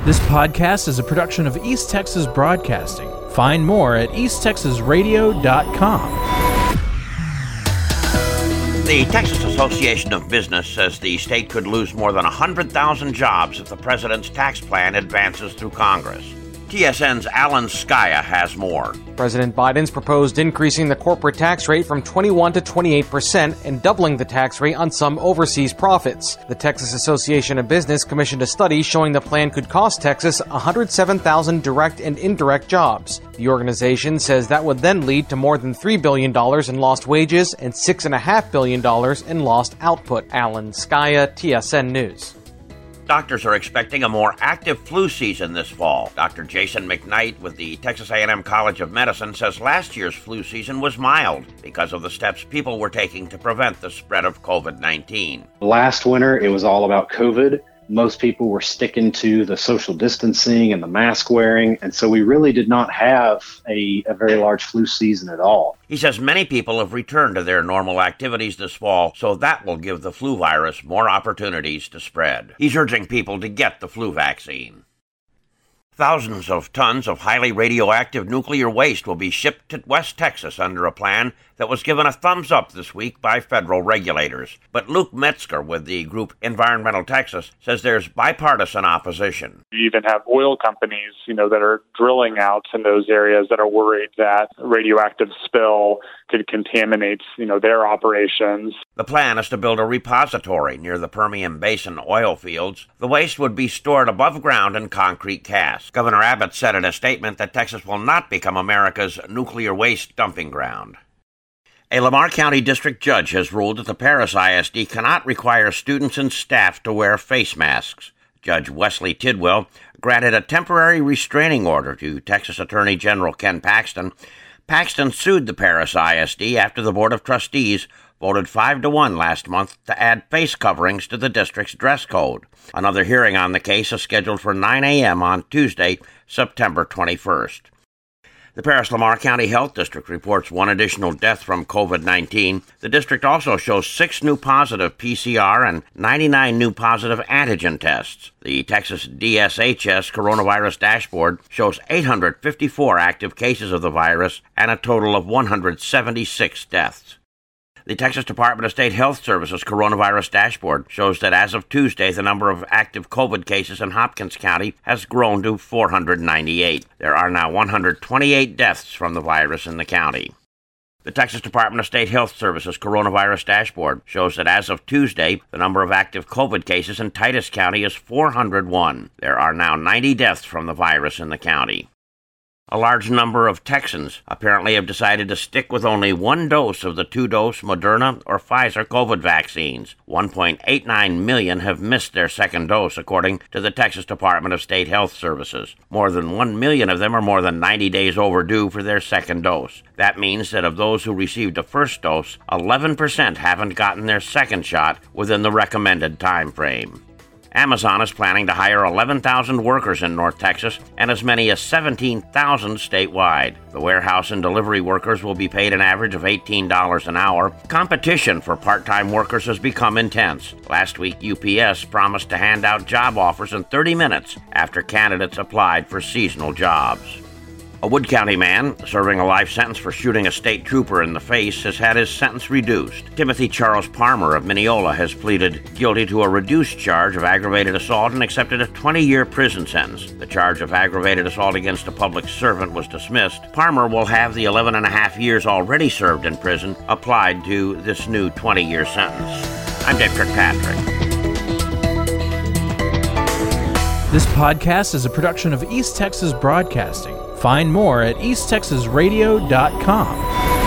This podcast is a production of East Texas Broadcasting. Find more at easttexasradio.com. The Texas Association of Business says the state could lose more than 100,000 jobs if the president's tax plan advances through Congress. TSN's Alan Skaya has more. President Biden's proposed increasing the corporate tax rate from 21 to 28% and doubling the tax rate on some overseas profits. The Texas Association of Business commissioned a study showing the plan could cost Texas 107,000 direct and indirect jobs. The organization says that would then lead to more than $3 billion in lost wages and $6.5 billion in lost output. Alan Skaya, TSN News. Doctors are expecting a more active flu season this fall. Dr. Jason McKnight with the Texas A&M College of Medicine says last year's flu season was mild because of the steps people were taking to prevent the spread of COVID-19. Last winter, it was all about COVID. Most people were sticking to the social distancing and the mask wearing, and so we really did not have a very large flu season at all. He says many people have returned to their normal activities this fall, so that will give the flu virus more opportunities to spread. He's urging people to get the flu vaccine. Thousands of tons of highly radioactive nuclear waste will be shipped to West Texas under a plan that was given a thumbs up this week by federal regulators. But Luke Metzger with the group Environmental Texas says there's bipartisan opposition. You even have oil companies, that are drilling out in those areas that are worried that radioactive spill could contaminate, their operations. The plan is to build a repository near the Permian Basin oil fields. The waste would be stored above ground in concrete casks. Governor Abbott said in a statement that Texas will not become America's nuclear waste dumping ground. A Lamar County District Judge has ruled that the Paris ISD cannot require students and staff to wear face masks. Judge Wesley Tidwell granted a temporary restraining order to Texas Attorney General Ken Paxton. Paxton sued the Paris ISD after the Board of Trustees voted 5-1 last month to add face coverings to the district's dress code. Another hearing on the case is scheduled for 9 a.m. on Tuesday, September 21st. The Paris-Lamar County Health District reports one additional death from COVID-19. The district also shows 6 new positive PCR and 99 new positive antigen tests. The Texas DSHS coronavirus dashboard shows 854 active cases of the virus and a total of 176 deaths. The Texas Department of State Health Services coronavirus dashboard shows that as of Tuesday, the number of active COVID cases in Hopkins County has grown to 498. There are now 128 deaths from the virus in the county. The Texas Department of State Health Services coronavirus dashboard shows that as of Tuesday, the number of active COVID cases in Titus County is 401. There are now 90 deaths from the virus in the county. A large number of Texans apparently have decided to stick with only one dose of the 2-dose Moderna or Pfizer COVID vaccines. 1.89 million have missed their second dose, according to the Texas Department of State Health Services. More than 1 million of them are more than 90 days overdue for their second dose. That means that of those who received a first dose, 11% haven't gotten their second shot within the recommended time frame. Amazon is planning to hire 11,000 workers in North Texas and as many as 17,000 statewide. The warehouse and delivery workers will be paid an average of $18 an hour. Competition for part-time workers has become intense. Last week, UPS promised to hand out job offers in 30 minutes after candidates applied for seasonal jobs. A Wood County man serving a life sentence for shooting a state trooper in the face has had his sentence reduced. Timothy Charles Palmer of Mineola has pleaded guilty to a reduced charge of aggravated assault and accepted a 20-year prison sentence. The charge of aggravated assault against a public servant was dismissed. Palmer will have the 11.5 years already served in prison applied to this new 20-year sentence. I'm Dave Kirkpatrick. This podcast is a production of East Texas Broadcasting. Find more at easttexasradio.com.